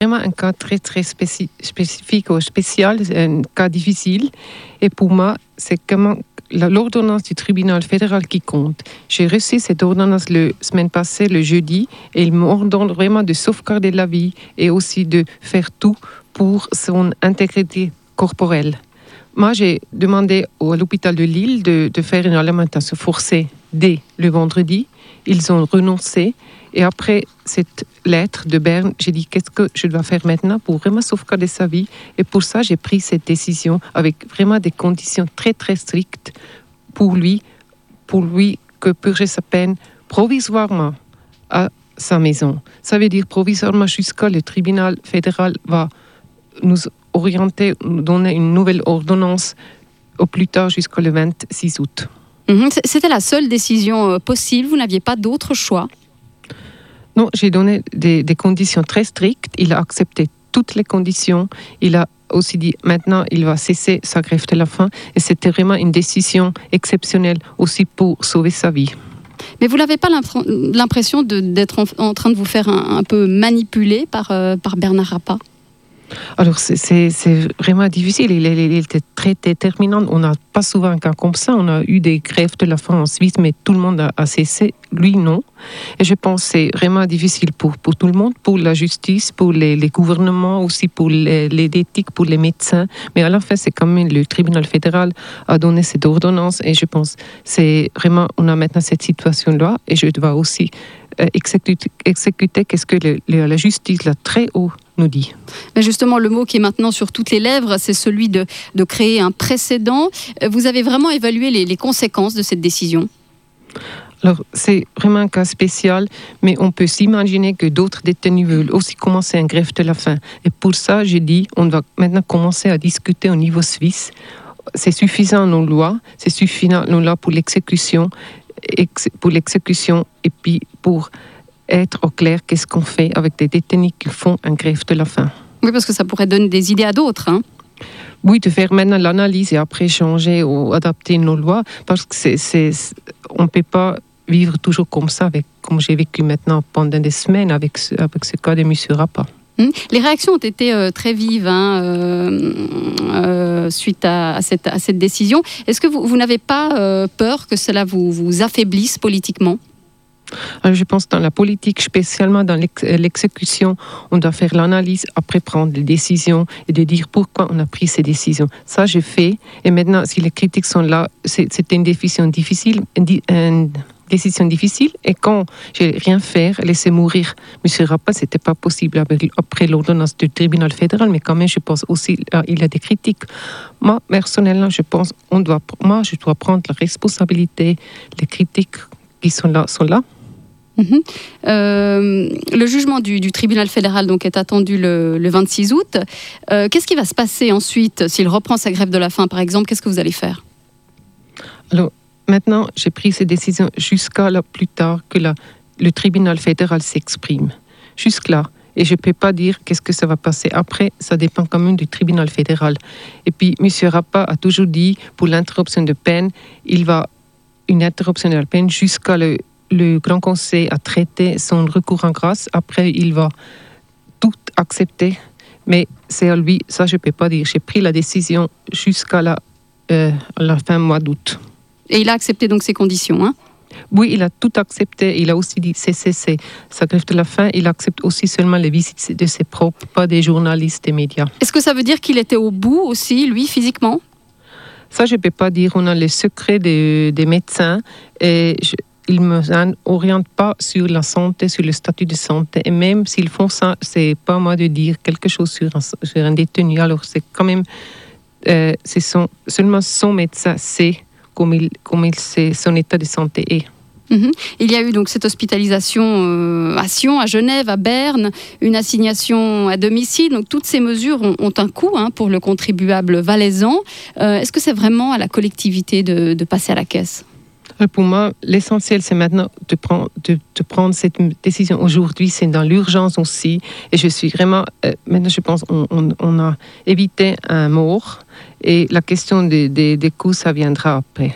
vraiment un cas très, très spécifique ou spécial, un cas difficile. Et pour moi, c'est comment l'ordonnance du tribunal fédéral qui compte. J'ai reçu cette ordonnance la semaine passée, le jeudi, et il m'ordonne vraiment de sauvegarder la vie et aussi de faire tout pour son intégrité corporelle. Moi, j'ai demandé à l'hôpital de Lille de faire une alimentation forcée dès le vendredi. Ils ont renoncé. Et après cette lettre de Berne, j'ai dit qu'est-ce que je dois faire maintenant pour vraiment sauvegarder sa vie. Et pour ça, j'ai pris cette décision avec vraiment des conditions très, très strictes pour lui que purger sa peine provisoirement à sa maison. Ça veut dire provisoirement jusqu'à le tribunal fédéral va nous orienter, nous donner une nouvelle ordonnance au plus tard jusqu'au 26 août. C'était la seule décision possible, vous n'aviez pas d'autre choix? Non, j'ai donné des conditions très strictes. Il a accepté toutes les conditions. Il a aussi dit maintenant il va cesser sa greffe de la faim. Et c'était vraiment une décision exceptionnelle aussi pour sauver sa vie. Mais vous n'avez pas l'impression d'être en train de vous faire un peu manipuler par Bernard Rappa? Alors, c'est vraiment difficile. Il était très déterminant. On n'a pas souvent un cas comme ça. On a eu des greffes de la faim en Suisse, mais tout le monde a cessé. Lui, non. Et je pense que c'est vraiment difficile pour tout le monde, pour la justice, pour les gouvernements, aussi pour les éthiques, pour les médecins. Mais à la fin, c'est quand même le tribunal fédéral a donné cette ordonnance. Et je pense que c'est vraiment, on a maintenant cette situation-là. Et je dois aussi exécuter qu'est-ce que la justice, là, très haut, nous dit. Mais justement, le mot qui est maintenant sur toutes les lèvres, c'est celui de créer un précédent. Vous avez vraiment évalué les conséquences de cette décision? Alors, c'est vraiment un cas spécial, mais on peut s'imaginer que d'autres détenus veulent aussi commencer un greffe de la faim. Et pour ça, j'ai dit, on va maintenant commencer à discuter au niveau suisse. C'est suffisant nos lois, c'est suffisant nos lois pour l'exécution, et puis pour être au clair qu'est-ce qu'on fait avec des détenus qui font un greffe de la faim. Oui, parce que ça pourrait donner des idées à d'autres, hein. Oui, de faire maintenant l'analyse et après changer ou adapter nos lois, parce que on ne peut pas vivre toujours comme ça, comme j'ai vécu maintenant pendant des semaines avec ce cas de M. Rappa. Les réactions ont été très vives suite à cette décision. Est-ce que vous n'avez pas peur que cela vous affaiblisse politiquement? Alors, je pense que dans la politique, spécialement dans l'exécution, on doit faire l'analyse, après prendre les décisions et de dire pourquoi on a pris ces décisions. Ça, j'ai fait. Et maintenant, si les critiques sont là, c'était une décision difficile. Et quand j'ai rien fait, laisser mourir M. Rappa, c'était pas possible après l'ordonnance du tribunal fédéral, mais quand même, je pense aussi il y a des critiques. Moi, personnellement, je pense je dois prendre la responsabilité. Les critiques qui sont là sont là. Le jugement du tribunal fédéral donc, est attendu le 26 août. Qu'est-ce qui va se passer ensuite s'il reprend sa grève de la faim, par exemple? Qu'est-ce que vous allez faire? Alors, maintenant, j'ai pris ces décisions jusqu'à là, plus tard que le tribunal fédéral s'exprime. Jusque-là. Et je ne peux pas dire qu'est-ce que ça va passer après. Ça dépend quand même du tribunal fédéral. Et puis, M. Rappa a toujours dit, pour l'interruption de peine, il va une interruption de la peine jusqu'à le Grand Conseil a traité son recours en grâce. Après, il va tout accepter. Mais c'est à lui, ça je ne peux pas dire. J'ai pris la décision jusqu'à la fin mois d'août. Et il a accepté donc ces conditions, hein? Oui, il a tout accepté. Il a aussi dit cesser sa grève de la faim. Il accepte aussi seulement les visites de ses propres, pas des journalistes, des médias. Est-ce que ça veut dire qu'il était au bout aussi, lui, physiquement? Ça, je ne peux pas dire. On a les secrets des médecins et ils ne m'orientent pas sur la santé, sur le statut de santé. Et même s'ils font ça, ce n'est pas à moi de dire quelque chose sur un détenu. Alors, c'est quand même... seulement son médecin sait comme son état de santé est. Il y a eu donc cette hospitalisation à Sion, à Genève, à Berne, une assignation à domicile. Donc toutes ces mesures ont un coût pour le contribuable valaisan. Est-ce que c'est vraiment à la collectivité de passer à la caisse? Pour moi, l'essentiel, c'est maintenant de prendre cette décision aujourd'hui. C'est dans l'urgence aussi. Et je suis vraiment... maintenant, je pense qu'on a évité un mort. Et la question des coûts, ça viendra après.